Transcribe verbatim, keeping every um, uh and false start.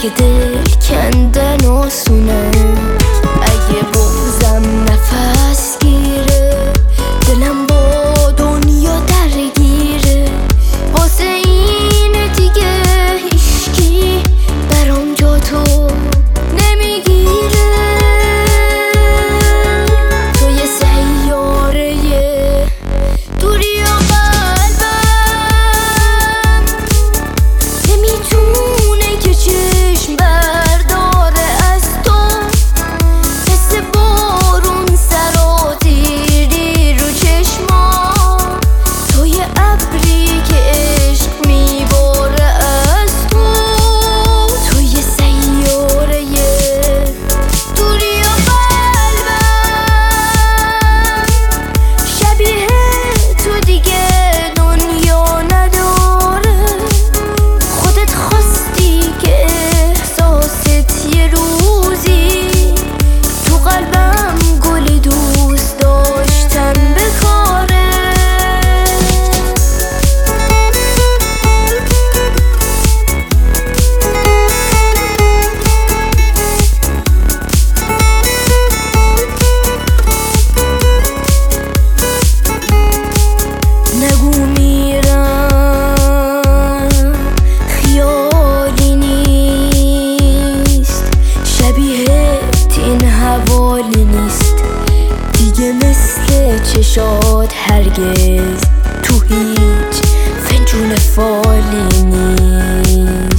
اگه دل کندن آسونه، اگه بغزم نفس گیره، دلم با دنیا درگیره، واسه این دیگه هیشکی برام جا تو نمیگیره. تو یه سیاره دوری و قلبم نمیتونه که چشم برداره از تو، حس بارون سرازیری رو چشما، تو یه ابری که عشق میباره از تو، تو یه سیاره دوری و قلبم شبیه تو دیگه دنیا نداره، خودت خواستی که احساست یه روزی تو قلبم گل دوست داشتن بکاره. نگو میرم خیالی نیست، شبیهت این حوالی نیست دیگه، مثل چشات هرگز تو هیچ فنجون فالی نیست.